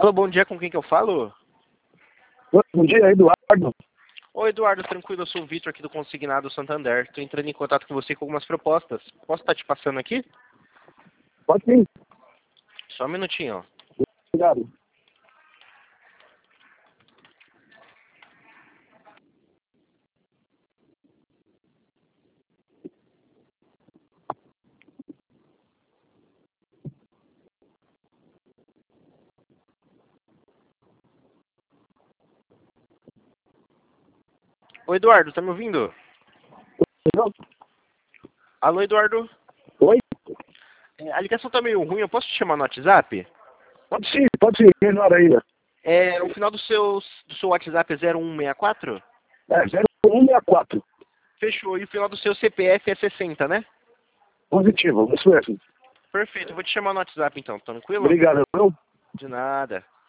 Alô, bom dia, com quem que eu falo? Bom dia, Eduardo. Oi, Eduardo, tranquilo, eu sou o Vitor aqui do Consignado Santander. Estou entrando em contato com você com algumas propostas. Posso estar te passando aqui? Pode sim. Só um minutinho, ó. Obrigado. Oi, Eduardo, tá me ouvindo? Não? Alô, Eduardo? Oi? A ligação tá meio ruim, eu posso te chamar no WhatsApp? Pode sim, melhor ainda. O final do seu WhatsApp é 0164? É 0164. Fechou, e o final do seu CPF é 60, né? Positivo, isso mesmo. Perfeito, eu vou te chamar no WhatsApp então, tranquilo? Obrigado, não? De nada.